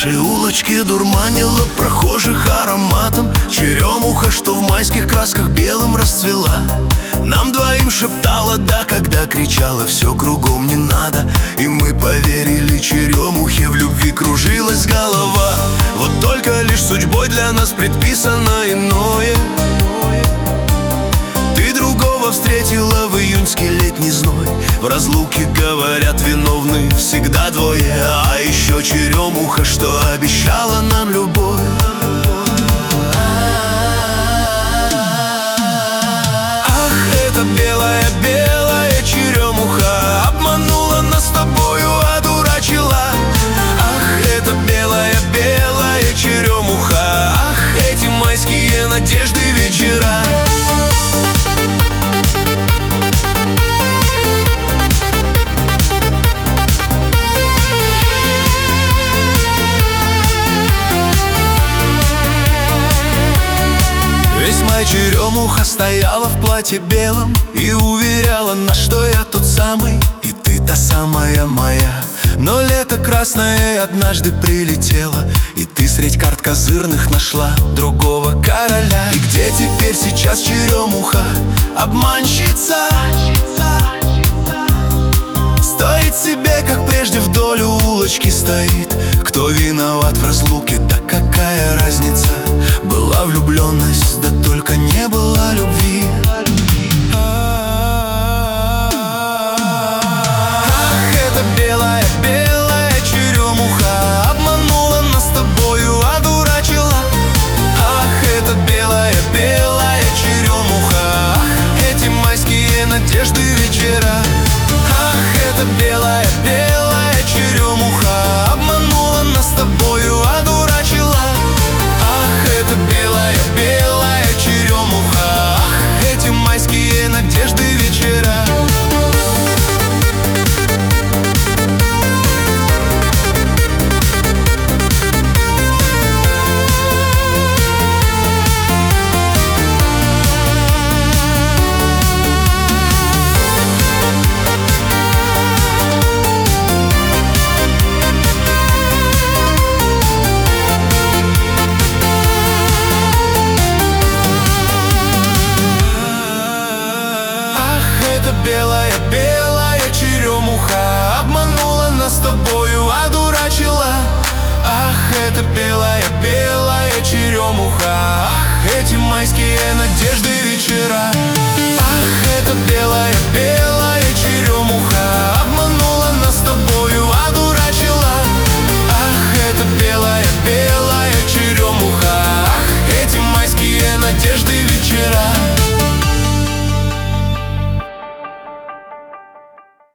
Наши улочки дурманила прохожих ароматом черемуха, что в майских красках белым расцвела. Нам двоим шептала «да», когда кричала «все кругом не надо». И мы поверили черемухе, в любви кружилась голова. Вот только лишь судьбой для нас предписано иное. Ты другого встретила в июньский летний зной. В разлуке, говорят, виновны всегда двое. А еще черемуха, что обещала нам любовь. Ах, эта белая-белая черемуха обманула нас с тобою, одурачила. Ах, эта белая-белая черемуха, ах, эти майские надежды вечера. Весь май черемуха стояла в платье белом и уверяла нас, что я тот самый, и ты та самая моя. Но лето красное однажды прилетело, и ты средь карт козырных нашла другого короля. И где теперь сейчас черемуха, обманщица? Стоит себе, как прежде, вдоль улочки стоит. Кто виноват в разлуке, да какая разница? Была влюбленность, да только не было любви. Ах, эта белая-белая черемуха обманула нас с тобою, одурачила. Ах, эта белая-белая черемуха, ах, эти майские надежды вечера. Ах, эта белая-белая черемуха обманула нас с тобою, одурачила. Ах, эта белая-белая черемуха, ах, эти майские надежды вечера. Белая-белая черемуха обманула нас с тобою, одурачила. Ах, эта белая-белая черемуха, ах, эти майские надежды.